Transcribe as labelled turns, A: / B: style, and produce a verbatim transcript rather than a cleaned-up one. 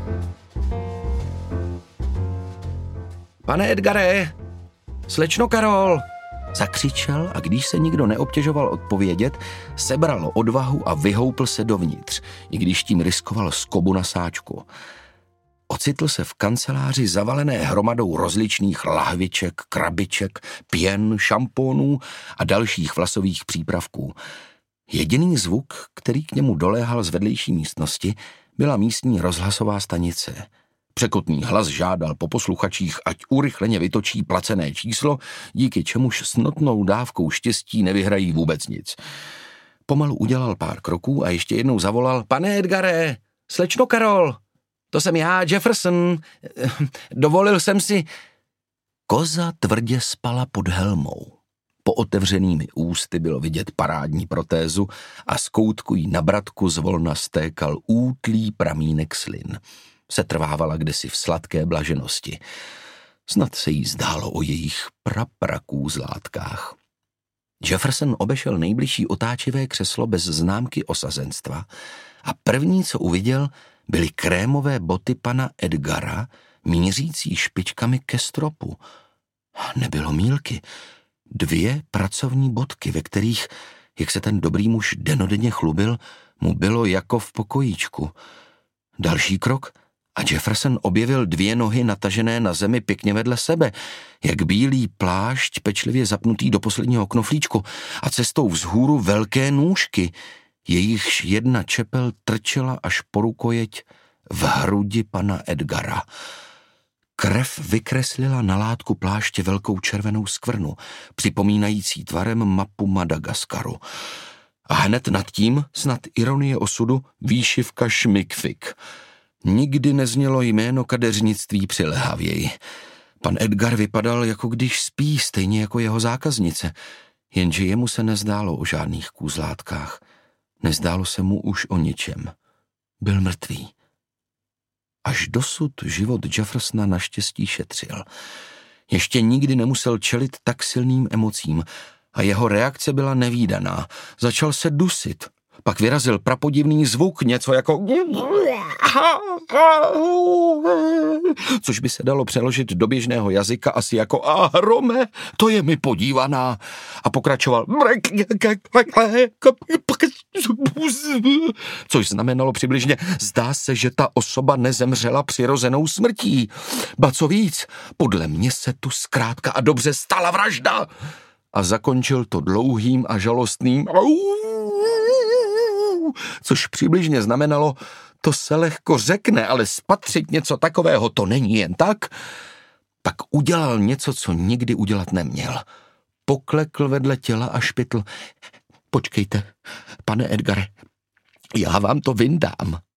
A: Pane Edgare, slečno Karol, zakřičel a když se nikdo neobtěžoval odpovědět, sebral odvahu a vyhoupl se dovnitř, i když tím riskoval skobu na sáčku. Ocitl se v kanceláři zavalené hromadou rozličných lahviček, krabiček, pěn, šampónů a dalších vlasových přípravků. Jediný zvuk, který k němu doléhal z vedlejší místnosti, byla místní rozhlasová stanice. Překotný hlas žádal po posluchačích, ať urychleně vytočí placené číslo, díky čemuž s notnou dávkou štěstí nevyhrají vůbec nic. Pomalu udělal pár kroků a ještě jednou zavolal: Pane Edgare, slečno Karol, to jsem já, Jefferson, dovolil jsem si... Koza tvrdě spala pod helmou. Po otevřenými ústy bylo vidět parádní protézu a z koutku jí na bratku zvolna stékal útlý pramínek slin. Setrvávala kdesi v sladké blaženosti. Snad se jí zdálo o jejich praprakouzlátkách. Jefferson obešel nejbližší otáčivé křeslo bez známky osazenstva a první, co uviděl, byly krémové boty pana Edgara, mířící špičkami ke stropu. Nebylo mýlky. Dvě pracovní bodky, ve kterých, jak se ten dobrý muž denodenně chlubil, mu bylo jako v pokojíčku. Další krok a Jefferson objevil dvě nohy natažené na zemi pěkně vedle sebe, jak bílý plášť pečlivě zapnutý do posledního knoflíčku a cestou vzhůru velké nůžky, jejichž jedna čepel trčela až po rukojeť v hrudi pana Edgara. Krev vykreslila na látku pláště velkou červenou skvrnu, připomínající tvarem mapu Madagaskaru. A hned nad tím, snad ironie osudu, výšivka šmikfik. Nikdy neznělo jméno kadeřnictví přilehavěji. Pan Edgar vypadal, jako když spí, stejně jako jeho zákaznice, jenže jemu se nezdálo o žádných kůzlátkách. Nezdálo se mu už o ničem. Byl mrtvý. Až dosud život Jeffersona naštěstí šetřil. Ještě nikdy nemusel čelit tak silným emocím a jeho reakce byla nevídaná. Začal se dusit. Pak vyrazil prapodivný zvuk, něco jako... což by se dalo přeložit do běžného jazyka asi jako Ahrome, to je mi podívaná. A pokračoval... což znamenalo přibližně, zdá se, že ta osoba nezemřela přirozenou smrtí. Ba co víc, podle mě se tu zkrátka a dobře stala vražda. A zakončil to dlouhým a žalostným... což přibližně znamenalo, to se lehko řekne, ale spatřit něco takového to není jen tak. Pak udělal něco, co nikdy udělat neměl. Poklekl vedle těla a špitl. Počkejte, pane Edgare, já vám to vyndám.